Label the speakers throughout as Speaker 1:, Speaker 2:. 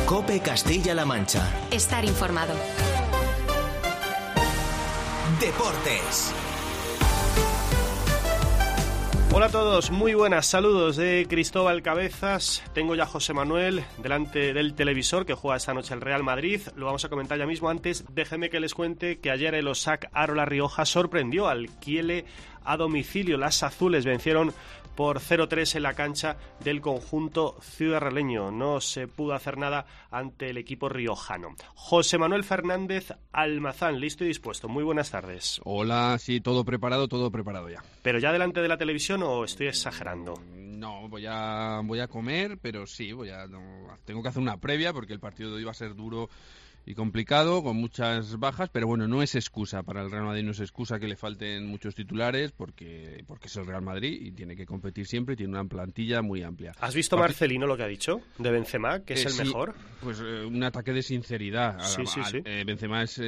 Speaker 1: COPE Castilla-La Mancha.
Speaker 2: Estar informado.
Speaker 1: Deportes.
Speaker 3: Hola a todos, muy buenas, saludos de Cristóbal Cabezas. Tengo ya a José Manuel delante del televisor que juega esta noche el Real Madrid. Lo vamos a comentar ya mismo. Antes, déjeme que les cuente que ayer el Ossac Aro La Rioja sorprendió al Kiele a domicilio. Las azules vencieron por 0-3 en la cancha del conjunto ciudadraleño. No se pudo hacer nada ante el equipo riojano. José Manuel Fernández Almazán, listo y dispuesto. Muy buenas tardes.
Speaker 4: Hola, sí, todo preparado ya.
Speaker 3: ¿Pero ya delante de la televisión o estoy exagerando?
Speaker 4: No, voy a comer, pero sí, tengo que hacer una previa porque el partido de hoy va a ser duro y complicado, con muchas bajas, pero bueno, no es excusa para el Real Madrid, no es excusa que le falten muchos titulares, porque es el Real Madrid y tiene que competir siempre y tiene una plantilla muy amplia.
Speaker 3: ¿Has visto Marcelino lo que ha dicho de Benzema, que es el mejor?
Speaker 4: Pues un ataque de sinceridad.
Speaker 3: Sí.
Speaker 4: Benzema es...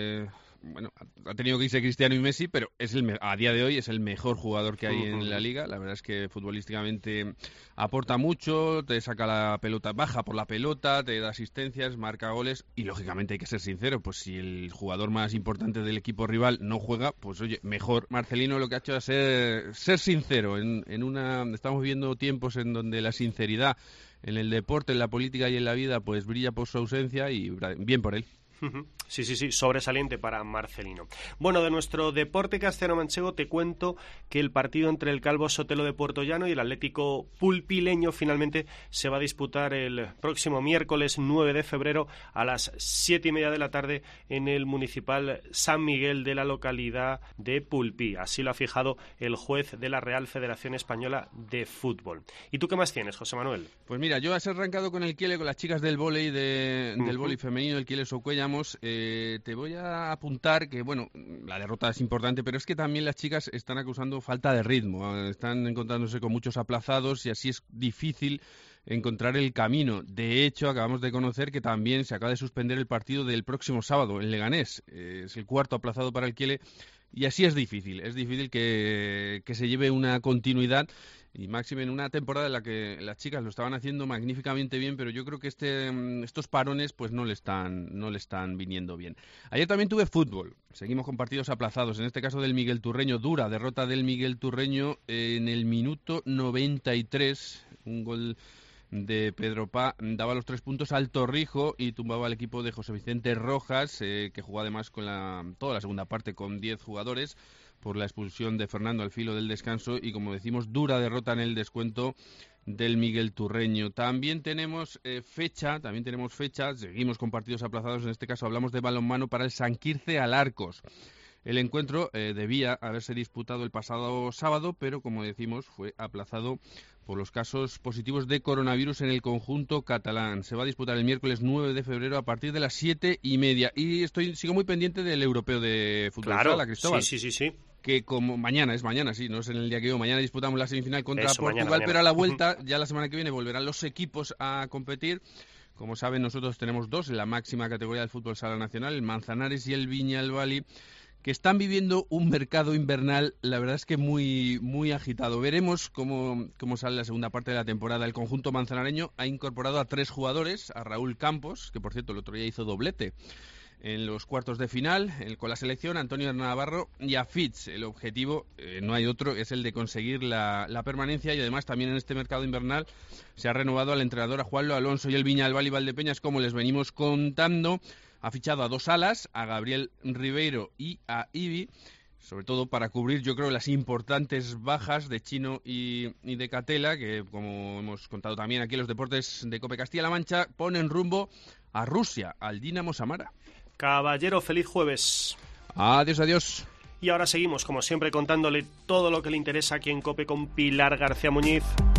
Speaker 4: Bueno, ha tenido que irse Cristiano y Messi, pero a día de hoy es el mejor jugador que hay en la liga. La verdad es que futbolísticamente aporta mucho, te saca la pelota, baja por la pelota, te da asistencias, marca goles y lógicamente hay que ser sincero, pues si el jugador más importante del equipo rival no juega, pues oye, mejor. Marcelino lo que ha hecho es ser sincero. Estamos viviendo tiempos en donde la sinceridad en el deporte, en la política y en la vida pues brilla por su ausencia y bien por él.
Speaker 3: Sí, sobresaliente para Marcelino. Bueno, de nuestro deporte castellano-manchego te cuento que el partido entre el Calvo Sotelo de Puertollano y el Atlético Pulpileño finalmente se va a disputar el próximo miércoles 9 de febrero a las 7:30 de la tarde en el Municipal San Miguel de la localidad de Pulpí. Así lo ha fijado el juez de la Real Federación Española de Fútbol. ¿Y tú qué más tienes, José Manuel?
Speaker 4: Pues mira, yo has arrancado con el Kiele, con las chicas del vóley del vóley femenino, el Kiele Socuellamos. Te voy a apuntar que, bueno, la derrota es importante, pero es que también las chicas están acusando falta de ritmo, están encontrándose con muchos aplazados y así es difícil encontrar el camino. De hecho, acabamos de conocer que también se acaba de suspender el partido del próximo sábado en Leganés. Es el cuarto aplazado para el Kiele y así es difícil que se lleve una continuidad. Y máxime en una temporada en la que las chicas lo estaban haciendo magníficamente bien, pero yo creo que estos parones pues no le están viniendo bien. Ayer también tuve fútbol, seguimos con partidos aplazados, en este caso del Miguel Turreño, dura derrota del Miguel Turreño en el minuto 93, un gol de Pedro Pá daba los 3 puntos al Torrijo y tumbaba al equipo de José Vicente Rojas, que jugó además con toda la segunda parte con 10 jugadores, por la expulsión de Fernando al filo del descanso y, como decimos, dura derrota en el descuento del Miguel Turreño. También tenemos fecha, seguimos con partidos aplazados, en este caso hablamos de balonmano para el San Quirce Alarcos. El encuentro debía haberse disputado el pasado sábado, pero como decimos fue aplazado por los casos positivos de coronavirus en el conjunto catalán. Se va a disputar el miércoles 9 de febrero a partir de las 7:30. Y sigo muy pendiente del europeo de fútbol sala, Cristóbal.
Speaker 3: Sí.
Speaker 4: Que como mañana, sí, no es en el día que mañana disputamos la semifinal contra Portugal,
Speaker 3: mañana.
Speaker 4: Pero a la vuelta, ya la semana que viene, volverán los equipos a competir. Como saben, nosotros tenemos 2 en la máxima categoría del fútbol sala nacional, el Manzanares y el Viñalbali, que están viviendo un mercado invernal, la verdad es que muy, muy agitado. Veremos cómo sale la segunda parte de la temporada. El conjunto manzanareño ha incorporado a 3 jugadores, a Raúl Campos, que por cierto el otro día hizo doblete en los cuartos de final con la selección, Antonio Navarro, y a Fitz. El objetivo, no hay otro, es el de conseguir la permanencia, y además también en este mercado invernal se ha renovado al entrenador, a Juanlo Alonso, y el Viñalbal y Valdepeñas, como les venimos contando, ha fichado a 2 alas, a Gabriel Ribeiro y a Ibi, sobre todo para cubrir, yo creo, las importantes bajas de Chino y de Catela, que, como hemos contado también aquí en los deportes de COPE Castilla-La Mancha, ponen rumbo a Rusia, al Dinamo Samara.
Speaker 3: Caballero, feliz jueves.
Speaker 4: Adiós.
Speaker 3: Y ahora seguimos, como siempre, contándole todo lo que le interesa aquí en COPE con Pilar García Muñiz.